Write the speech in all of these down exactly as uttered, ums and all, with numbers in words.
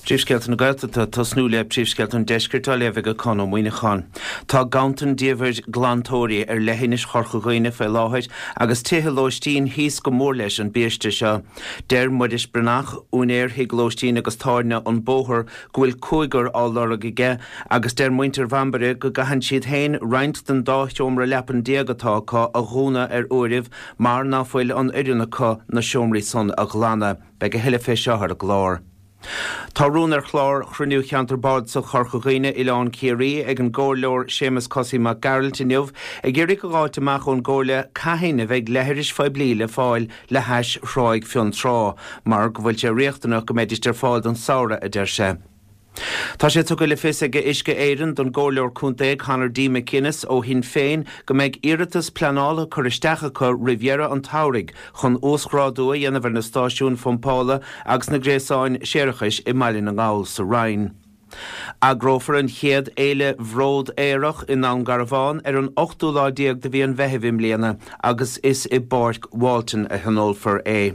Príomhscéalta na Gaeltachta tá tosnúla príomhscéalta an deisceart a léamh go con ó Muoineachán. Tá gantan díomhair glantóirí ar leithiniis chorcha gaoine fé láthir agus tithe lóistín híos go mór leis an bíiste seo. Deir muidis brenach únéir hí glóistín agus táirne an bóthir gohfuil cúigar á lora ige agus deir muintir bhambaire go gahan siad hain roinnt den dáithomra lepan diagatá cá a ghúna ar uiribh mar ná foiil an idirna cá na siomraí son a glána be go heile fé seothar a glár. Tá rún ar chlár chruniú cheantar bád sa chorcha gaoine Ileán Ciarí ag an ggóirleoir Séamus Cosí mac Geralt inniuh ag géirí go gáit amach ón ggóirle caihéine bheith leithirish faibli le fáil le heis shráig fion trá, mar go bhfuil sé riachtanach go méidir fáil don saora a deir sé. Tá sé tuga le fis ag isce éireann don ggóirleoir cúntaigh Conor D. McInnes ó hin féin go méid iiritas pleanála churisteacha chu Riviera an Tairg chun óscrádua dhéanamh na stáisiún Fompála agus na gréasáin séirechais i Mailin an Gall sa Rhein. Agrófar an chéad éile bhród éireach in an Garabháin ar an ochtú láidíag de bhí an bheithimh léana agus is i Báirc Walton a Hanolfar é.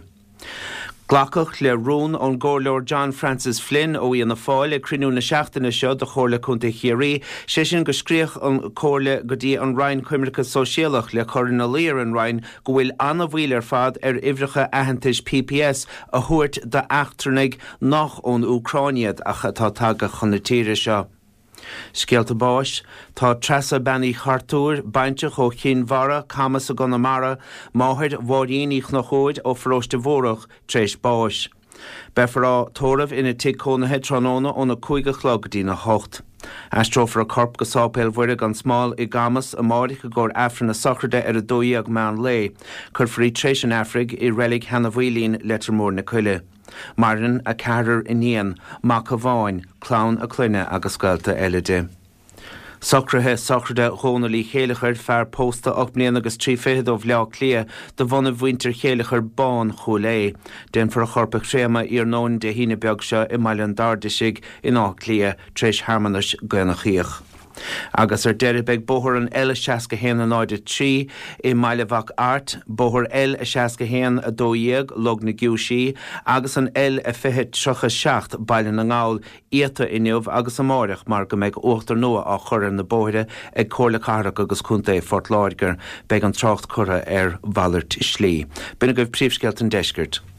Glacach le rún ón ggóirleoir John Francis Flynn ó íon na fáil ag crinú na seachtaine seo de chóirle chunta Chiarí, sé sin go scríoch an cóirle go dtí an Rhein Cuimhneacha Sóisialach le chorann na léir an Rhein go bhfuil anna bhíl ar fad ar ibhreacha aitheantais P P S a thuairt de achtarnaigh nach ón Ucráinead a tá tagad chun na tíre seo. Scéalta báis, tá trasa benní chartúr, baintach ó Chinmhara, Camas a Gonamara, máthir mháiríonich na chóid ó Fróiste Mhórach tréis báis. Befará tóramh ina ticónathe tróna ó na cúige chlog dí na hocht. Astrófar a corp go sápéil bhuiire gan smáil i Gamas a máirich go gur afran na sacrde ar a dóí ag meán lé, chur farí tréis an Afrig i relic hena bhuilín letar mór na cuile. Marin a carar iníon, mac a bháin, clán a cluine agus scailta eile. Socrathe socrde hónalí chéalachar fear pósta och bliain agus trí féad ó bhleá clia do bhana bhaintir chéalachar bán chulé, den for a chorpa tréama ar nón de hína beag seo i Mailen Dardasigh in á clia tréis harmanis gannachíoch. Agus ar deir beag bóthir an eile seasca héan a náide trí i Mailevach Art, bóthir el a seasca héan a dóíag log na giúsí, agus an el a fiche trocha seacht bailin na ngáil íata inniuh agus a máireach mar go méid uachtar nua á churann na bóthire ag cóirla carach agus cúnta Fort Láirgear beag an trocht chura ar Ballart Slí. Bina goibh príomhscéalt an deisceart.